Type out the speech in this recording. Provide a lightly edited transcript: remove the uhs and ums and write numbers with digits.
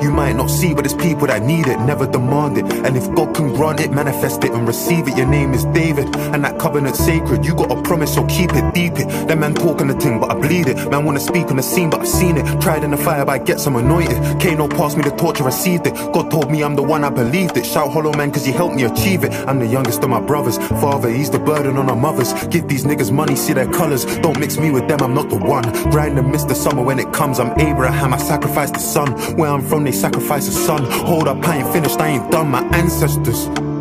you might not see, but there's people that need it, never demand it. And if God can grant it, manifest it and receive it. Your name is David, and that covenant's sacred. You got a promise, so keep it, deep it. That man talking the thing, but I bleed it. Man wanna speak on the scene, but I've seen it. Tried in the fire, but I get some anointed. Kano passed me the torch, I received it. God told me I'm the one, I believed it. Shout hollow man, cause you helped me achieve it. I'm the youngest of my brothers. Father, he's the burden on our mothers. Give these niggas money, see their colors. Don't mix me with them, I'm not the one. Grind and miss the summer when it comes. I'm Abraham, I sacrificed the son. Where I'm from, they sacrifice the son. Hold up, I ain't finished, I ain't done. My ancestors